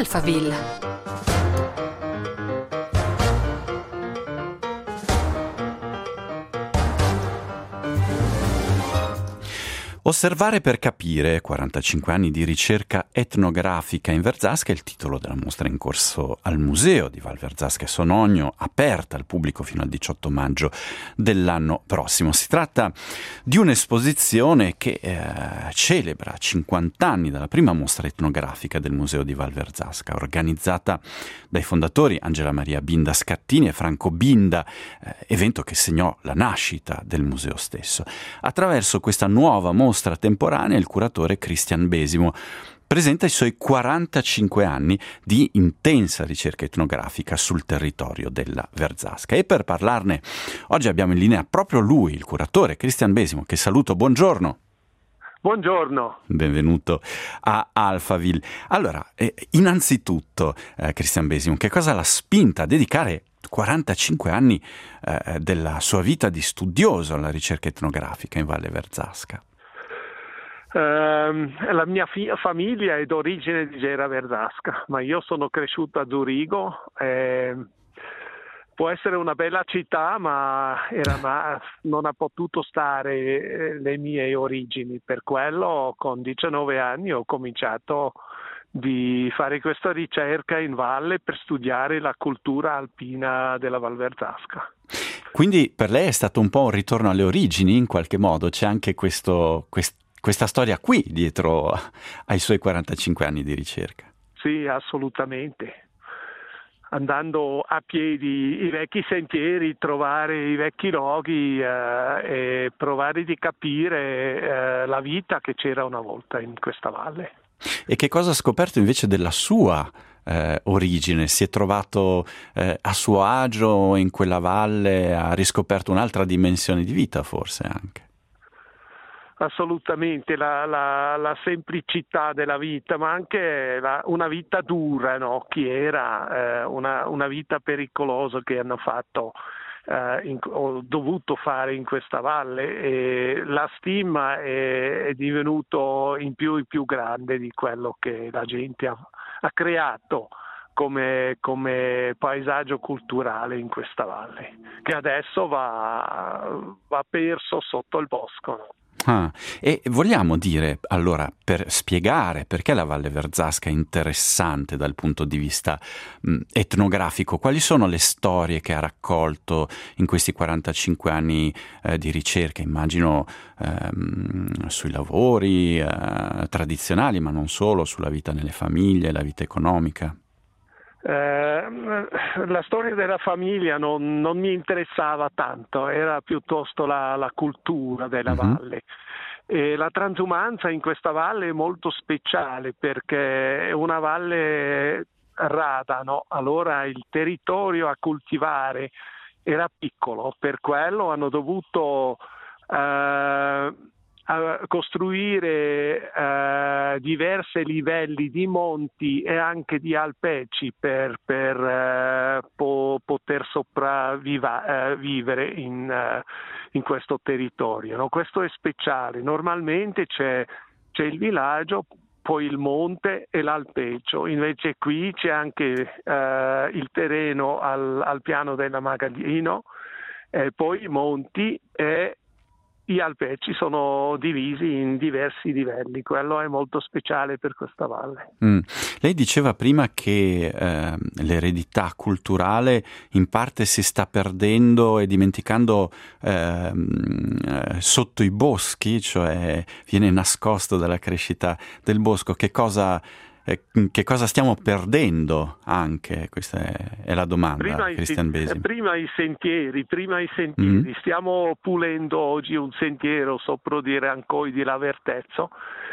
Alphaville. Osservare per capire, 45 anni di ricerca etnografica in Verzasca, è il titolo della mostra in corso al Museo di Val Verzasca e Sonogno, aperta al pubblico fino al 18 maggio dell'anno prossimo. Si tratta di un'esposizione che celebra 50 anni dalla prima mostra etnografica del Museo di Val Verzasca, organizzata dai fondatori Angela Maria Binda Scattini e Franco Binda, evento che segnò la nascita del museo stesso. Attraverso questa nuova mostra temporanea, il curatore Cristian Besimo presenta i suoi 45 anni di intensa ricerca etnografica sul territorio della Verzasca. E per parlarne oggi abbiamo in linea proprio lui, il curatore Cristian Besimo, che saluto. Buongiorno. Buongiorno. Benvenuto a Alphaville. Allora, innanzitutto, Cristian Besimo, che cosa l'ha spinta a dedicare 45 anni della sua vita di studioso alla ricerca etnografica in Valle Verzasca? La mia famiglia è d'origine di Gera Verzasca, ma io sono cresciuto a Zurigo. Può essere una bella città, ma non ha potuto stare le mie origini. Per quello, con 19 anni, ho cominciato di fare questa ricerca in valle per studiare la cultura alpina della Val Verzasca. Quindi per lei è stato un po' un ritorno alle origini, in qualche modo? C'è anche questa storia qui dietro ai suoi 45 anni di ricerca? Sì, assolutamente. Andando a piedi i vecchi sentieri, trovare i vecchi luoghi e provare di capire la vita che c'era una volta in questa valle. E che cosa ha scoperto invece della sua origine? Si è trovato a suo agio in quella valle? Ha riscoperto un'altra dimensione di vita forse anche? Assolutamente, la semplicità della vita, ma anche una vita dura, no? Chi era una vita pericolosa che hanno fatto, ho dovuto fare in questa valle, e la stima è divenuto in più grande di quello che la gente ha creato come paesaggio culturale in questa valle, che adesso va perso sotto il bosco, no? E vogliamo dire, allora, per spiegare perché la Valle Verzasca è interessante dal punto di vista etnografico, quali sono le storie che ha raccolto in questi 45 anni di ricerca, immagino sui lavori tradizionali, ma non solo, sulla vita nelle famiglie, la vita economica? La storia della famiglia non mi interessava tanto, era piuttosto la cultura della valle. E la transumanza in questa valle è molto speciale perché è una valle rada, no? Allora il territorio a coltivare era piccolo, per quello hanno dovuto a costruire diversi livelli di monti e anche di alpeggi per poter sopravvivere in questo territorio, no? Questo è speciale. Normalmente c'è il villaggio, poi il monte e l'alpeggio, invece qui c'è anche il terreno al piano della Magaglino, e poi i monti e gli alpeggi sono divisi in diversi livelli. Quello è molto speciale per questa valle. Lei diceva prima che l'eredità culturale in parte si sta perdendo e dimenticando sotto i boschi, cioè viene nascosto dalla crescita del bosco. Che cosa stiamo perdendo anche? Questa è la domanda, Cristian Besimo. Prima i sentieri. Stiamo pulendo oggi un sentiero sopra di Rancoi di Lavertezzo.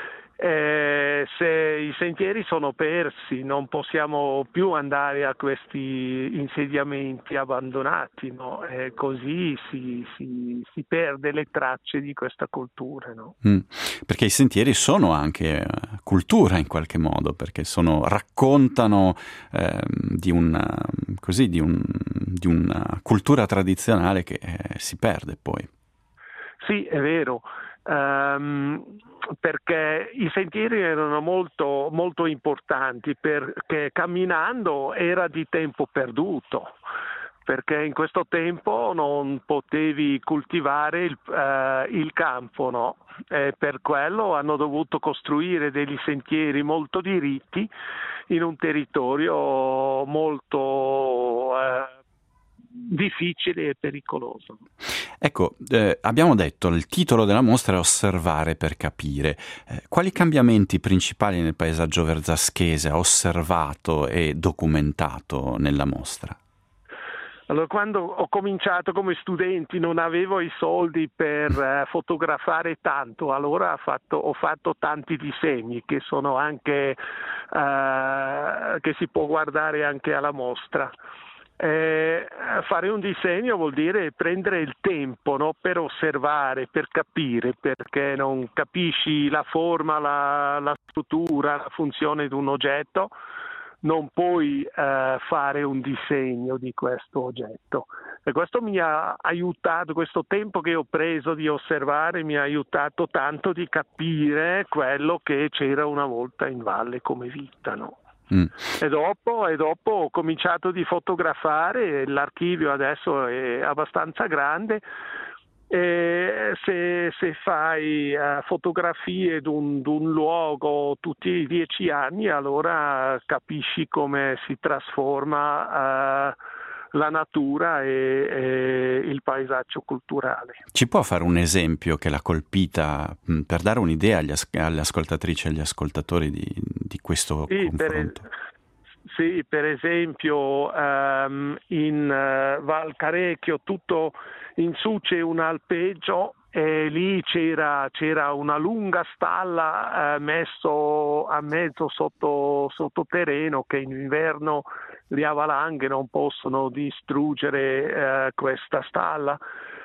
Se i sentieri sono persi, non possiamo più andare a questi insediamenti abbandonati, no? Così si perde le tracce di questa cultura, no? Perché i sentieri sono anche cultura in qualche modo, perché raccontano di una cultura tradizionale che si perde poi. Sì, è vero. perché i sentieri erano molto, molto importanti, perché camminando era di tempo perduto, perché in questo tempo non potevi coltivare il campo, no? E per quello hanno dovuto costruire degli sentieri molto diritti in un territorio molto difficile e pericoloso. Ecco, abbiamo detto il titolo della mostra è Osservare per capire. Quali cambiamenti principali nel paesaggio verzaschese ha osservato e documentato nella mostra? Allora, quando ho cominciato come studente non avevo i soldi per fotografare tanto, allora ho fatto tanti disegni che sono anche che si può guardare anche alla mostra. Fare un disegno vuol dire prendere il tempo, no? Per osservare, per capire, perché non capisci la forma, la struttura, la funzione di un oggetto, non puoi fare un disegno di questo oggetto. E questo mi ha aiutato, questo tempo che ho preso di osservare mi ha aiutato tanto di capire quello che c'era una volta in valle come vita, no? E dopo ho cominciato di fotografare, l'archivio adesso è abbastanza grande, e se fai fotografie d'un luogo tutti i 10 anni, allora capisci come si trasforma la natura e il paesaggio culturale. Ci può fare un esempio che l'ha colpita per dare un'idea alle ascoltatrici e agli ascoltatori di questo confronto? Sì, per esempio in Val Carecchio tutto in su c'è un alpeggio e lì c'era una lunga stalla messo a mezzo sottoterreno che in inverno le valanghe non possono distruggere questa stalla.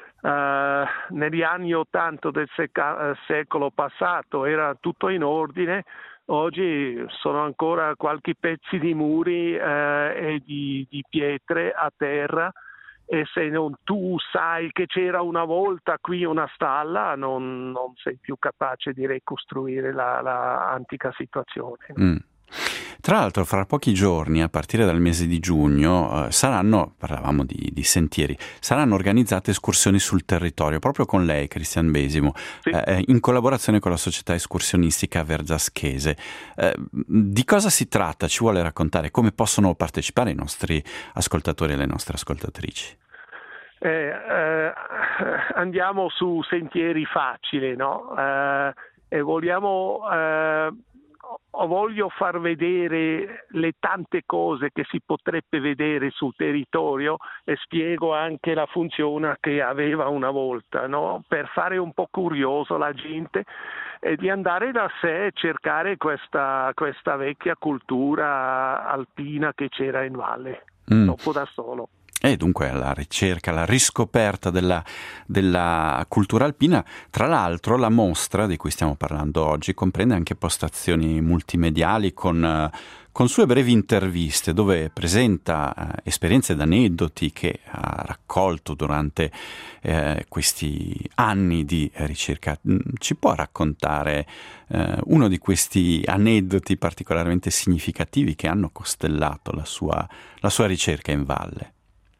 Negli anni 80 del secolo passato era tutto in ordine. Oggi sono ancora qualche pezzi di muri e di pietre a terra, e se non tu sai che c'era una volta qui una stalla, non sei più capace di ricostruire la antica situazione. Tra l'altro, fra pochi giorni, a partire dal mese di giugno, parlavamo di sentieri, saranno organizzate escursioni sul territorio, proprio con lei, Cristian Besimo, sì. In collaborazione con la società escursionistica verzaschese. Di cosa si tratta? Ci vuole raccontare? Come possono partecipare i nostri ascoltatori e le nostre ascoltatrici? Andiamo su sentieri facili, no? E voglio far vedere le tante cose che si potrebbe vedere sul territorio, e spiego anche la funzione che aveva una volta, no? Per fare un po' curioso la gente e di andare da sé e cercare questa vecchia cultura alpina che c'era in valle, dopo da solo. E dunque alla ricerca, alla riscoperta della cultura alpina. Tra l'altro la mostra di cui stiamo parlando oggi comprende anche postazioni multimediali con sue brevi interviste, dove presenta esperienze ed aneddoti che ha raccolto durante questi anni di ricerca. Ci può raccontare uno di questi aneddoti particolarmente significativi che hanno costellato la sua ricerca in valle?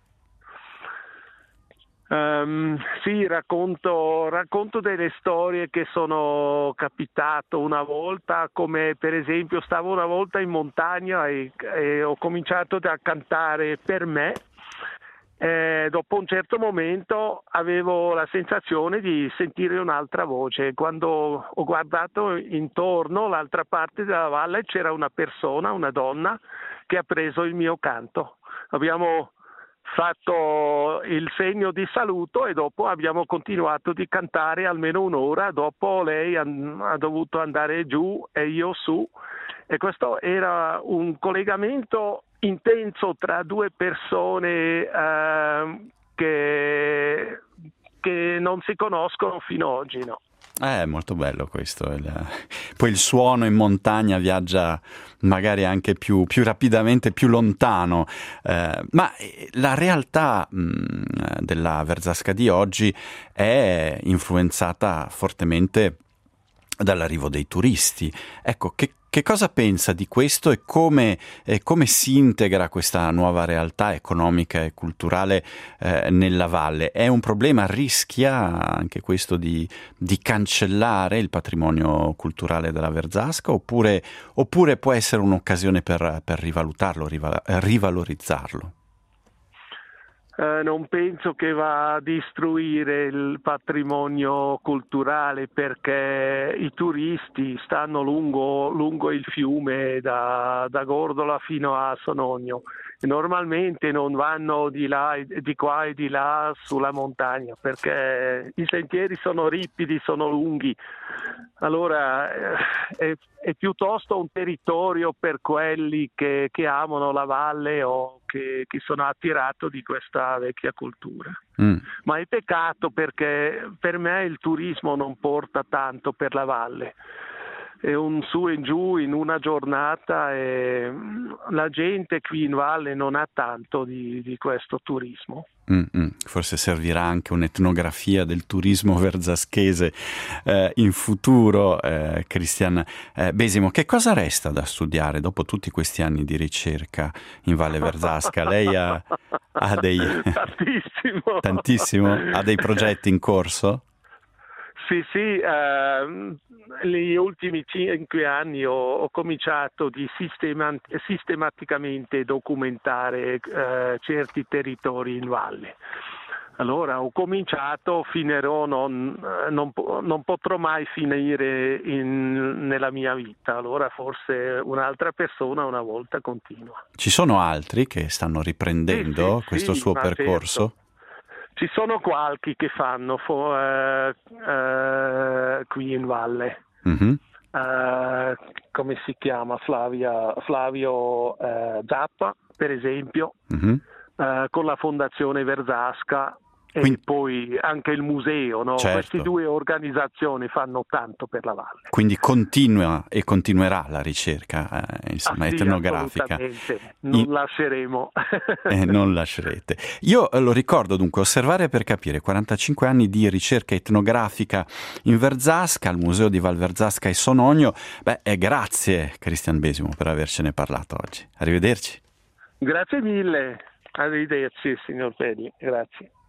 Sì, racconto delle storie che sono capitato una volta, come per esempio stavo una volta in montagna e ho cominciato a cantare per me. Dopo un certo momento avevo la sensazione di sentire un'altra voce. Quando ho guardato intorno, l'altra parte della valle, c'era una persona, una donna, che ha preso il mio canto. Abbiamo fatto il segno di saluto e dopo abbiamo continuato di cantare almeno un'ora. Dopo lei ha dovuto andare giù e io su, e questo era un collegamento intenso tra due persone che che non si conoscono fino ad oggi, no? È molto bello questo. Poi il suono in montagna viaggia magari anche più rapidamente, più lontano. Ma la realtà della Verzasca di oggi è influenzata fortemente dall'arrivo dei turisti. Ecco, che cosa pensa di questo e come si integra questa nuova realtà economica e culturale nella valle? È un problema? Rischia anche questo di cancellare il patrimonio culturale della Verzasca oppure può essere un'occasione per rivalutarlo, rivalorizzarlo? Non penso che va a distruggere il patrimonio culturale, perché i turisti stanno lungo il fiume da Gordola fino a Sonogno e normalmente non vanno di qua e di là sulla montagna, perché i sentieri sono ripidi, sono lunghi. Allora è piuttosto un territorio per quelli che amano la valle o che sono attirato di questa vecchia cultura. Ma è peccato, perché per me il turismo non porta tanto per la valle. È un su e giù in una giornata e la gente qui in valle non ha tanto di questo turismo. Forse servirà anche un'etnografia del turismo verzaschese in futuro. Cristian Besimo, che cosa resta da studiare dopo tutti questi anni di ricerca in Valle Verzasca? Lei ha dei... Tantissimo? Ha dei progetti in corso? Sì, negli ultimi 5 anni ho cominciato di sistematicamente documentare certi territori in valle. Allora ho cominciato, finirò, non potrò mai finire nella mia vita, allora forse un'altra persona una volta continua. Ci sono altri che stanno riprendendo questo suo percorso? Certo. Ci sono qualche che fanno qui in valle. Mm-hmm. Come si chiama? Flavio Zappa, per esempio, mm-hmm. Con la Fondazione Verzasca. E poi anche il museo, no? Certo. Queste due organizzazioni fanno tanto per la valle. Quindi continua e continuerà la ricerca etnografica. Non lasceremo. Non lascerete. Io lo ricordo dunque, Osservare per capire, 45 anni di ricerca etnografica in Verzasca, al Museo di Val Verzasca e Sonogno. Grazie Cristian Besimo per avercene parlato oggi. Arrivederci. Grazie mille. Arrivederci, signor Peri. Grazie.